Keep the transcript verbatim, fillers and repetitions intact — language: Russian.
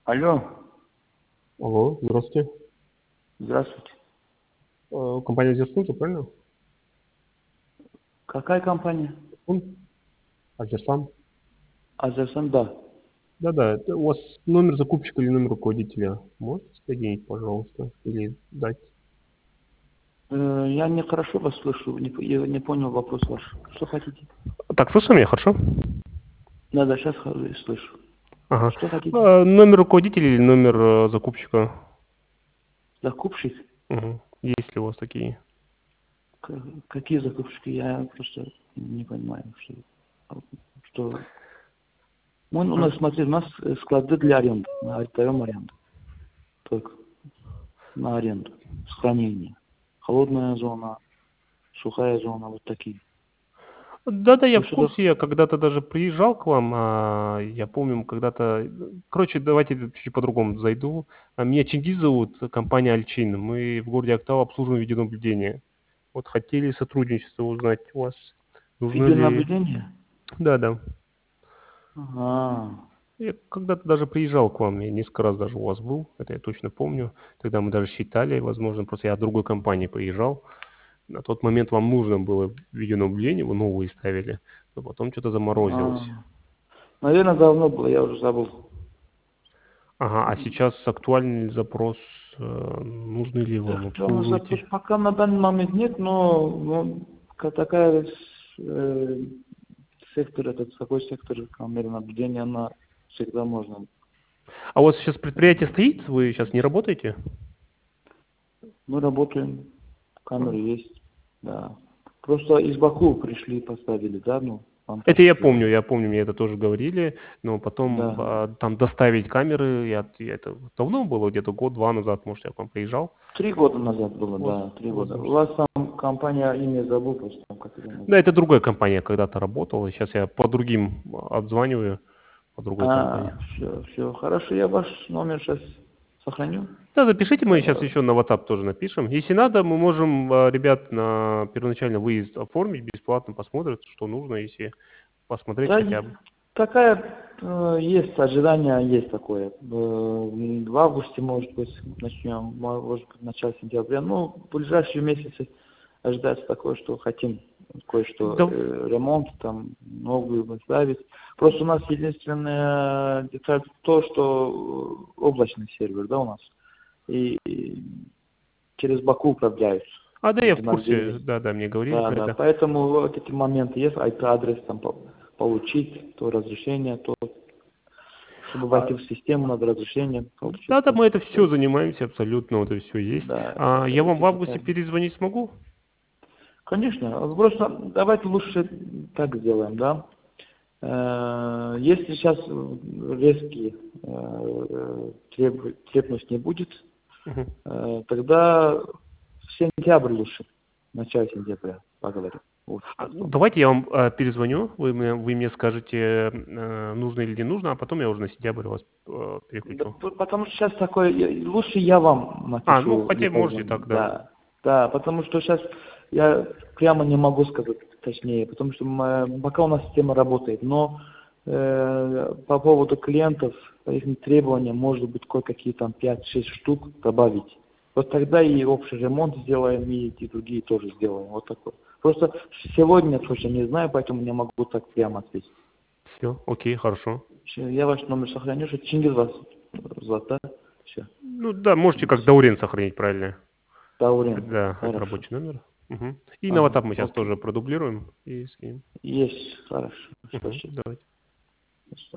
Алло, Алло, здравствуйте. здравствуйте. Э, Компания Азерсун, правильно? Какая компания? Азерсун? Азерсан. Азерсан, да. Да-да, это у вас номер закупщика или номер руководителя можете соединить, пожалуйста, или дать? Э, я не хорошо вас слышу, не, п- я не понял вопрос ваш. Что хотите? Так, слышно меня хорошо? Да, да, сейчас слышу. Ага. Что хотите? Э, Номер руководителя или номер э, закупщика? Закупщик? Мгм. Есть ли у вас такие? К- Какие закупщики? Я просто не понимаю, что... что... Мы, у А, нас, смотри, у нас э, склады для аренды. Мы отдаем аренду. Только на аренду. С хранения. Холодная зона, сухая зона, вот такие. Да-да, я Вы в что-то... курсе, я когда-то даже приезжал к вам, а, я помню, когда-то... Короче, давайте чуть-чуть по-другому зайду. А, Меня Чингиз зовут, компания Альчин. Мы в городе Актау обслуживаем видеонаблюдение. Вот хотели сотрудничество узнать у вас. Нужно ли... Видеонаблюдение? Да, да. Ага. Я когда-то даже приезжал к вам, я несколько раз даже у вас был, это я точно помню. Тогда мы даже считали, возможно, просто я от другой компании приезжал. На тот момент вам нужно было видеонаблюдение, вы новые ставили, но потом что-то заморозилось. А, наверное, давно было, я уже забыл. Ага, а сейчас актуальный запрос, э, нужны ли вам, Актуальный запрос обслуживаете? пока на данный момент нет, но, но ка- такая э, сектор, этот такой сектор камеры наблюдения, она всегда можно. А у вас сейчас э, предприятие стоит, вы сейчас не работаете? Мы работаем, А. камеры есть, да. Просто из Баку пришли, поставили, да, ну, монтаж Это я помню, сделали. я помню, мне это тоже говорили, но потом Да. а, там доставить камеры, я, я это давно было, где-то год-два назад, может, я к вам приезжал. Три года назад было, Вот, да, три года. У возможно. вас там компания, имя забыл, просто там как ее Да, это называется. другая компания когда-то работала, сейчас я по другим а, обзваниваю, по другой компании. А, все, все, хорошо, я ваш номер сейчас сохраню. Да, запишите, мы сейчас Э, еще на WhatsApp тоже напишем. Если надо, мы можем а, ребят на первоначально выезд оформить, бесплатно посмотрят, что нужно, если посмотреть Да, хотя и бы. такая э, есть ожидание, есть такое. Э, В августе, может быть, начнем, может быть, в начале сентября. Ну, в ближайшие месяцы ожидается такое, что хотим кое-что Да, э, ремонт, там, новую поставить. Просто у нас единственная деталь то, что э, облачный сервер, да, у нас. И, и через Баку управляются. а, да, я в Видеонаблюдение. курсе, да, да, мне говорили Да, про да, это. поэтому вот эти моменты есть, ай пи-адрес там по- получить, то разрешение, то, чтобы А, войти в систему, надо разрешение получить. да, да, То, мы это то все есть, занимаемся абсолютно, вот это все есть. да, А, я вам это в августе такая. перезвонить смогу? Конечно, просто давайте лучше так сделаем, да. Э, Если сейчас резкий э, треб- требовать не будет, Мгм. э, тогда в сентябрь лучше, в начале сентября поговорим. Вот А, что ну, думаю. давайте я вам э, перезвоню, вы мне, вы мне скажете, э, нужно или не нужно, а потом я уже на сентябрь вас э, Да, переключу. п- потому что сейчас такое, я- лучше я вам А, ну, напишу или хотя можете позвоню. так, да. Да, да, потому что сейчас я прямо не могу сказать точнее, потому что м, пока у нас система работает, но э, по поводу клиентов, по их требованиям, может быть, кое-какие там пять-шесть штук добавить. Вот тогда и общий ремонт сделаем, и эти другие тоже сделаем. Вот такой. Просто сегодня точно не знаю, поэтому не могу так прямо ответить. Все, окей, хорошо. Всё, я ваш номер сохраню, что Чингиз вас зовут, да? Все. Ну, да, можете как Даурен сохранить, правильно. Таурин. Да, это Хорошо. рабочий номер. Мгм. И на WhatsApp Ага, мы сейчас окей. тоже продублируем и скинем. Есть. Хорошо. Мгм. Спасибо. Давайте.